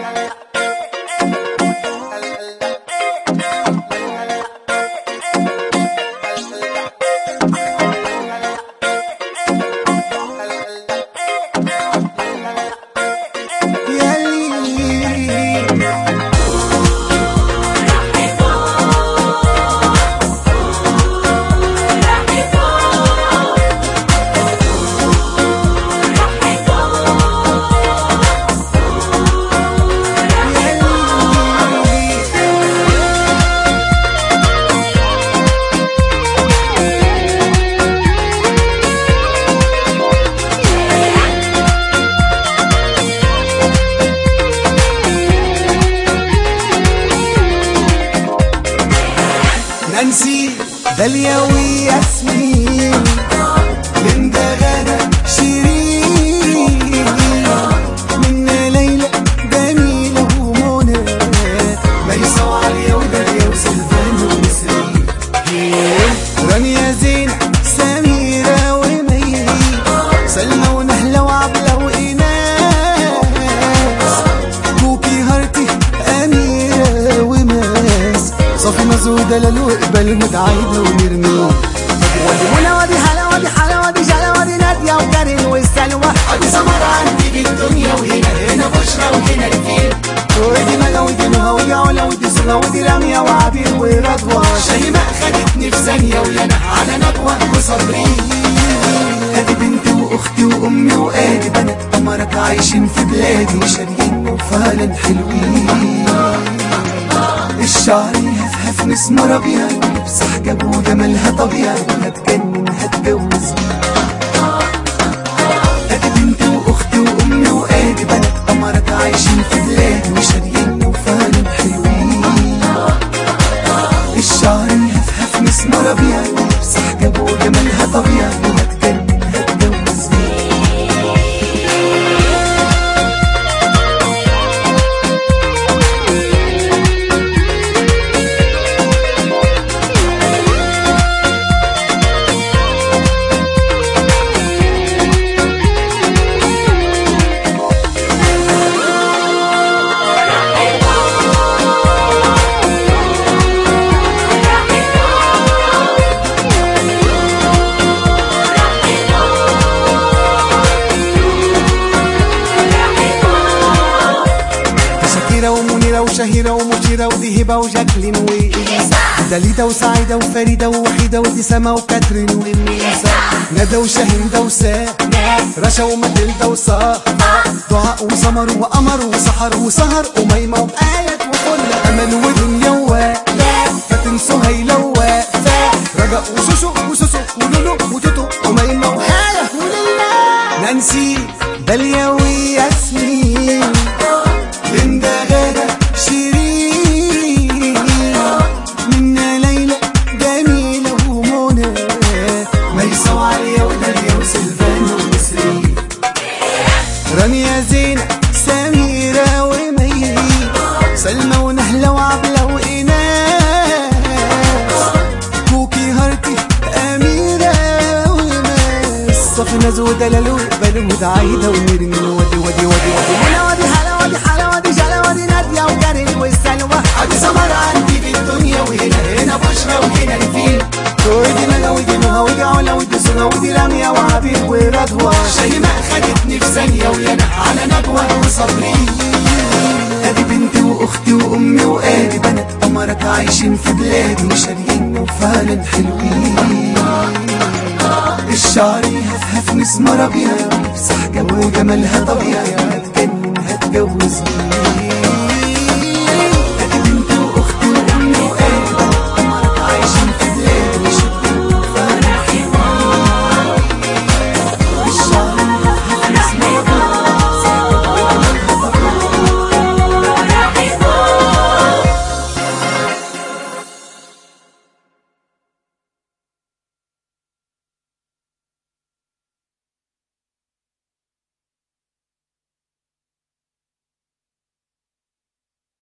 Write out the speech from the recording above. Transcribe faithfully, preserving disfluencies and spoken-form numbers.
نانسي داليا وياسمين ليندا غادة شيرين منا ليلى جميلة ومنى ميسة وعليا وداليا وسلفان ونسرين رانيا زينة سميرة ومي سلمى ونهلة وعبلة وإناس كوكي هارتي أميرة وماس صافي مزودة لالو اقبل متعايدة ونرمي ودي منى ودي هلا ودي حلا ودي جلا ودي نادية وكارين والسلوى ودي سمرة عندي بالدنيا وهنا هنا بشرى وهنا رفيق ودي ملا ودي نهى ودي علا ودي سنة ودي رامية وعبير ورضوى شيماء خدتني في ثانية ويانا على نجوى وصابرين ادي بنتي واختي وامي وادي بنات قمرك عايشين في بلادي وشاريين وفعلا حلوين الشعر يهفهف نسمر ابيض ولبس حجاب وجمالها طبيعي هتجنن هتجوز ادي بنتي واختي وامي وادي بنات قمرك عايشين في بلادي وشاريين وفعلا حلوين الشعر يهفهف نسمر ابيض ولبس حجاب وجمالها طبيعي هتجنن هتجوز ومنيرة وشهيرة ومشيرة ودي هبة وجاكلين وإليسا داليدا وسعيدة وفريدة ووحيدة ودي سما وكاترين وإنيسا ندى وشاهندة وساء رشا وماتيلدا وسارة دعاء وسمر وقمر وسحر وسهر وميمة وآيات وكل أمل ودنيا ووفاء فاتن سهيلة ووفاء رجاء وشوشو وسوسو ولولو وتوتو وميمة وآية ولله نانسي داليا وياسمين ليندا غادة شيرين منا ليلى جميلة ومنى ميسة وعليا وداليا وسلفان ونسرين رانيا زينة سميرة ومي سلمى ونهلة وعبلة وإناس كوكي هارتي أميرة وماس صافي مزودة لالو اقبل متعايدة ونرمي ودي ودي ودي ودي منى ودي هلا ودي حلا ودي جلا ودي نادية وكارين والسلوى ودي سمرة عندي بالدنيا وهنا هنا بشرى وهنا رفيق ودي ملا ودي نهى ودي علا ودي سنة ودي رامية وعبير ورضوى شيماء خدتني في ثانية ويانا على نجوى وصابرين ادي بنتي واختي وامي وادي بنات قمرك عايشين في بلادي وشاريين وفعلا حلوين الشعر يهفهف نسمر ابيض ولبس حجاب وجمالها طبيعي هتجنن هتجوز